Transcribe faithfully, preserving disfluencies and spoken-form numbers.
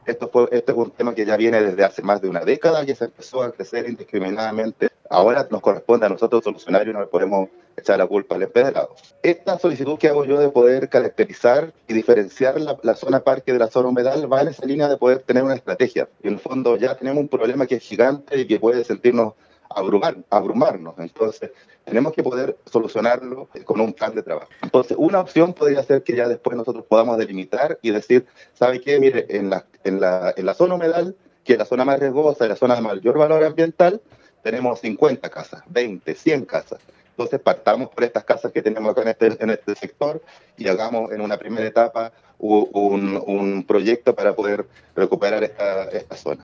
Esto, fue, esto es un tema que ya viene desde hace más de una década, que se empezó a crecer indiscriminadamente. Ahora nos corresponde a nosotros solucionar y no le podemos echar la culpa al empedrado. Esta solicitud que hago yo de poder caracterizar y diferenciar la, la zona parque de la zona humedal va en esa línea de poder tener una estrategia. Y en el fondo ya tenemos un problema que es gigante y que puede sentirnos abrumar, abrumarnos. Entonces, tenemos que poder solucionarlo con un plan de trabajo. Entonces, una opción podría ser que ya después nosotros podamos delimitar y decir, ¿sabe qué? Mire, en la, en la, en la zona humedal, que es la zona más riesgosa y la zona de mayor valor ambiental, tenemos cincuenta casas, veinte, cien casas. Entonces, partamos por estas casas que tenemos acá en este, en este sector y hagamos en una primera etapa un, un proyecto para poder recuperar esta, esta zona.